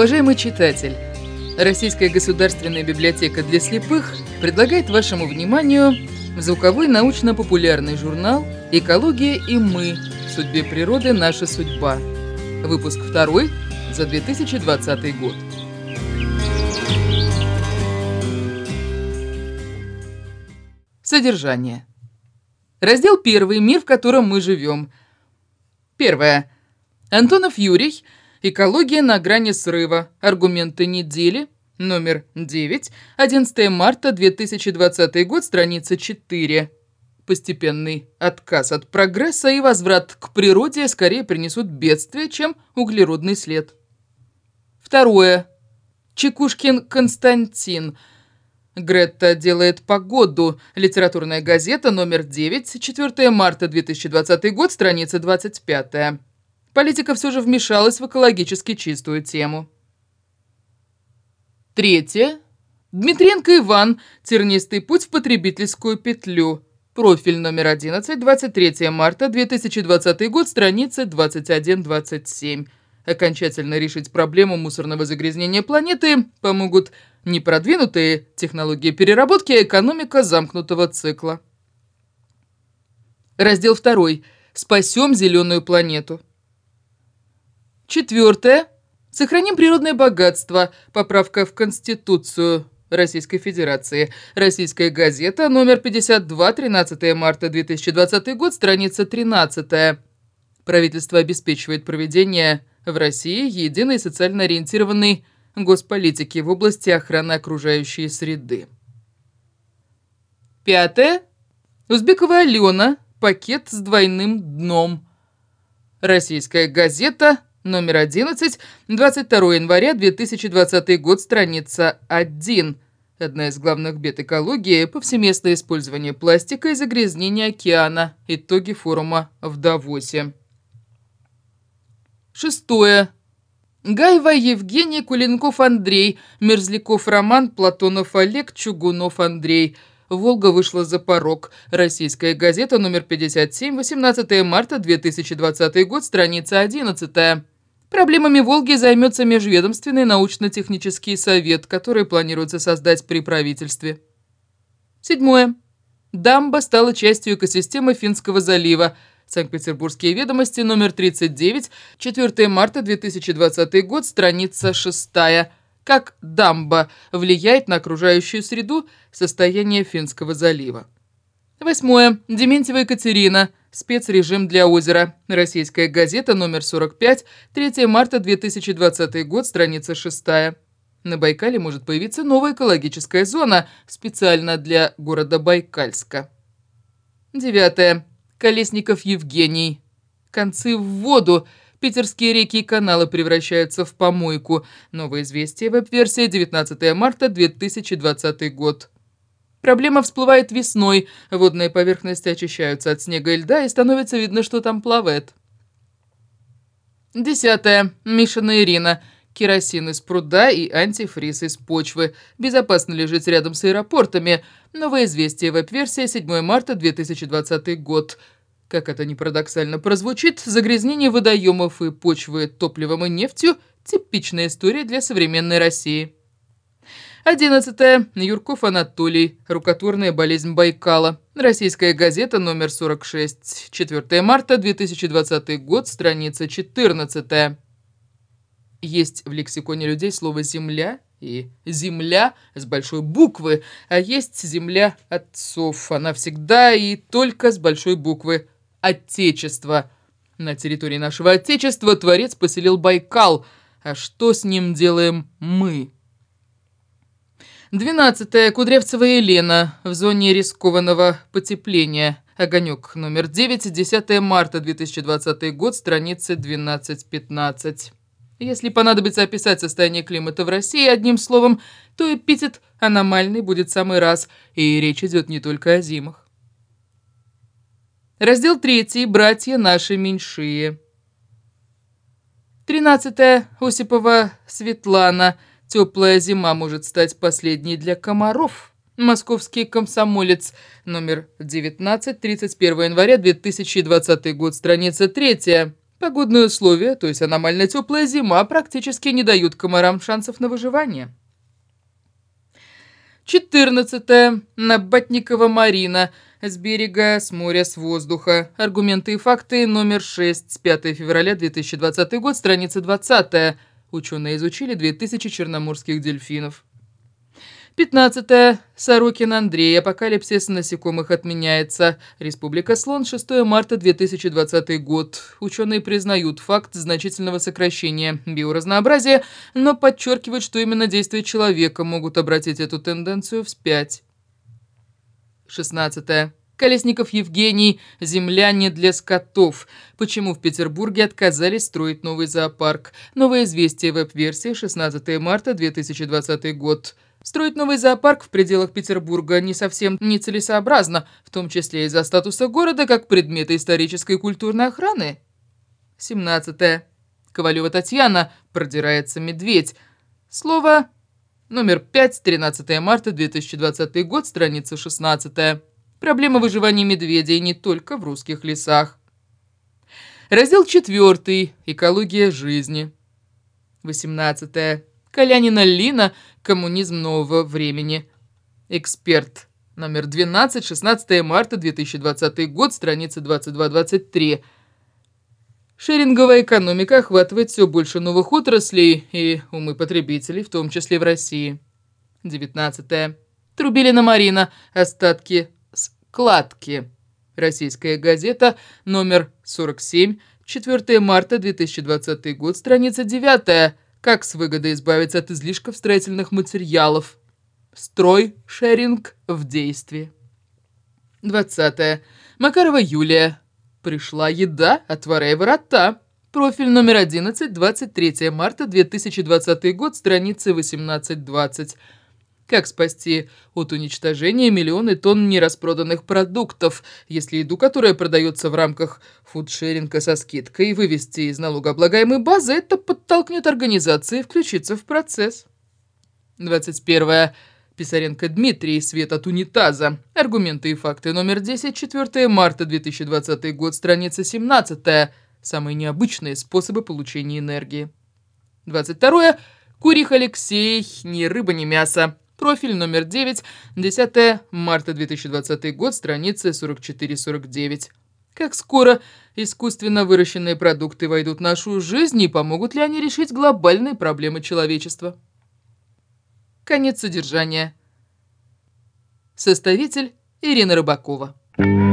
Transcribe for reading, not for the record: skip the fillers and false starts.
Уважаемый читатель, Российская государственная библиотека для слепых предлагает вашему вниманию звуковой научно-популярный журнал «Экология и мы. В судьбе природы наша судьба». Выпуск 2 за 2020 год. Содержание. Раздел 1. Мир, в котором мы живем. Первое. Антонов Юрий. Экология на грани срыва. Аргументы недели. Номер 9. 11 марта 2020 год. Страница 4. Постепенный отказ от прогресса и возврат к природе скорее принесут бедствие, чем углеродный след. Второе. Чекушкин Константин. Грета делает погоду. Литературная газета, номер 9, 4 марта 2020 год, страница 25. Политика все же вмешалась в экологически чистую тему. Третье. Дмитриенко Иван. Тернистый путь в потребительскую петлю. Профиль номер 11, 23 марта 2020 год, страница 21-27. Окончательно решить проблему мусорного загрязнения планеты помогут не продвинутые технологии переработки, а экономика замкнутого цикла. Раздел 2. Спасем зеленую планету. Четвертое. Сохраним природное богатство. Поправка в Конституцию Российской Федерации. Российская газета, номер 52, 13 марта 2020 год, страница 13. Правительство обеспечивает проведение в России единой социально ориентированной госполитики в области охраны окружающей среды. Пятое. Узбекова Алена. Пакет с двойным дном. Российская газета, номер 11, 22 января 2020 год, страница 1. Одна из главных бед экологии – повсеместное использование пластика и загрязнение океана. Итоги форума в Давосе. Шестое. Гаева Евгений, Куленков Андрей, Мерзляков Роман, Платонов Олег, Чугунов Андрей. «Волга вышла за порог». Российская газета, номер 57, 18 марта 2020 год, страница 11. Проблемами Волги займется Межведомственный научно-технический совет, который планируется создать при правительстве. Седьмое. Дамба стала частью экосистемы Финского залива. Санкт-Петербургские ведомости, номер 39, 4 марта 2020 год, страница 6. Как дамба влияет на окружающую среду, состояние Финского залива. Восьмое. Дементьева Екатерина. Спецрежим для озера. Российская газета, номер 45, 3 марта 2020 год, страница 6. На Байкале может появиться новая экологическая зона, специально для города Байкальска. Девятое. Колесников Евгений. Концы в воду. Питерские реки и каналы превращаются в помойку. Новое известие, веб-версия, 19 марта 2020 год. Проблема всплывает весной. Водные поверхности очищаются от снега и льда, и становится видно, что там плавает. 10. Мишина Ирина. Керосин из пруда и антифриз из почвы. Безопасно ли жить рядом с аэропортами? Новое известие, веб-версия, 7 марта 2020 год. Как это ни парадоксально прозвучит, загрязнение водоемов и почвы топливом и нефтью – типичная история для современной России. 11. Юрков Анатолий. Рукотворная болезнь Байкала. Российская газета, номер 46, 4 марта 2020 год, страница 14. Есть в лексиконе людей слово «земля» и «земля» с большой буквы, а есть земля отцов. Она всегда и только с большой буквы. Отечество. На территории нашего Отечества Творец поселил Байкал. А что с ним делаем мы? 12. Кудрявцева Елена. В зоне рискованного потепления. Огонек номер 9, 10 марта 2020 год, страница 12-15. Если понадобится описать состояние климата в России одним словом, то эпитет «аномальный» будет в самый раз, и речь идет не только о зимах. Раздел 3. Братья наши меньшие. 13. Осипова Светлана. Теплая зима может стать последней для комаров. Московский комсомолец, номер 19, 31 января 2020 год, страница 3. Погодные условия, то есть аномально теплая зима, практически не дают комарам шансов на выживание. 14. Набатникова Марина. С берега, с моря, с воздуха. Аргументы и факты номер 6. 5 февраля 2020 год, страница 20. Ученые изучили 2000 черноморских дельфинов. 15. Сорокин Андрей. Апокалипсис насекомых отменяется. Республика Слон. 6 марта 2020 год. Ученые признают факт значительного сокращения биоразнообразия, но подчеркивают, что именно действия человека могут обратить эту тенденцию вспять. 16. Колесников Евгений. Земля не для скотов. Почему в Петербурге отказались строить новый зоопарк? Новое известие, веб-версия, 16 марта 2020 год. Строить новый зоопарк в пределах Петербурга не совсем нецелесообразно, в том числе из-за статуса города как предмета исторической и культурной охраны. 17. Ковалева Татьяна. Продирается медведь. Слово номер 5, 13 марта 2020 год, страница 16. Проблема выживания медведей не только в русских лесах. Раздел 4. Экология жизни. 18. Калянина Лина. Коммунизм нового времени. Эксперт. Номер 12, 16 марта 2020 год, страница 22-23. Шеринговая экономика охватывает все больше новых отраслей и умы потребителей, в том числе в России. 19. Трубилина Марина. Остатки складки. Российская газета, номер 47, 4 марта 2020 год, страница 9. Как с выгодой избавиться от излишков строительных материалов? Строй-шеринг в действии. 20. Макарова Юлия. Пришла еда, отворяй ворота. Профиль номер 11, 23 марта 2020 год, страницы 18-20. Как спасти от уничтожения миллионы тонн нераспроданных продуктов, если еду, которая продается в рамках фудшеринга со скидкой, вывести из налогооблагаемой базы, это подтолкнет организации включиться в процесс. 21. Писаренко Дмитрий. Свет от унитаза. Аргументы и факты номер 10, 4 марта 2020 год, страница 17. Самые необычные способы получения энергии. 22. Курих Алексей. Ни рыба, ни мясо. Профиль номер 9, 10 марта 2020 год, страницы 44-49. Как скоро искусственно выращенные продукты войдут в нашу жизнь и помогут ли они решить глобальные проблемы человечества? Конец содержания. Составитель Ирина Рыбакова.